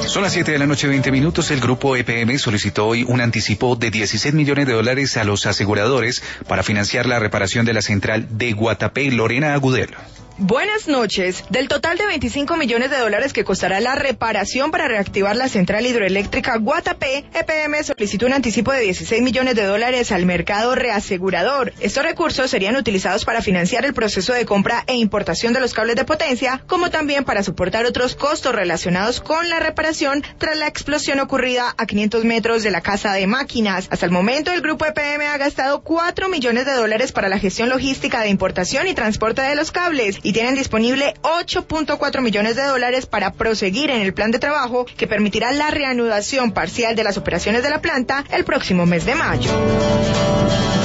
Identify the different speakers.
Speaker 1: Son las 7 de la noche, 20 minutos. El grupo EPM solicitó hoy un anticipo de $16 millones a los aseguradores para financiar la reparación de la central de Guatapé. Lorena Agudelo.
Speaker 2: Buenas noches. Del total de $25 millones que costará la reparación para reactivar la central hidroeléctrica Guatapé, EPM solicitó un anticipo de $16 millones al mercado reasegurador. Estos recursos serían utilizados para financiar el proceso de compra e importación de los cables de potencia, como también para soportar otros costos relacionados con la reparación tras la explosión ocurrida a 500 metros de la casa de máquinas. Hasta el momento, el grupo EPM ha gastado $4 millones para la gestión logística de importación y transporte de los cables, y tienen disponible $8.4 millones para proseguir en el plan de trabajo que permitirá la reanudación parcial de las operaciones de la planta el próximo mes de mayo.